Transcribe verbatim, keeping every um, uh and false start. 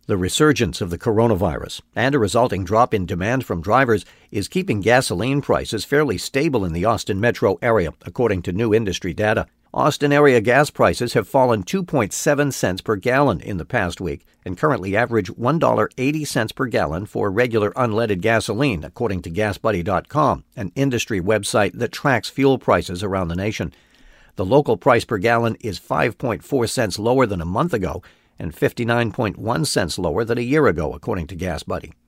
The resurgence of the coronavirus and a resulting drop in demand from drivers is keeping gasoline prices fairly stable in the Austin metro area, according to new industry data. Austin area gas prices have fallen two point seven cents per gallon in the past week and currently average one dollar and eighty cents per gallon for regular unleaded gasoline, according to gas buddy dot com, an industry website that tracks fuel prices around the nation. The local price per gallon is five point four cents lower than a month ago and fifty-nine point one cents lower than a year ago, according to GasBuddy.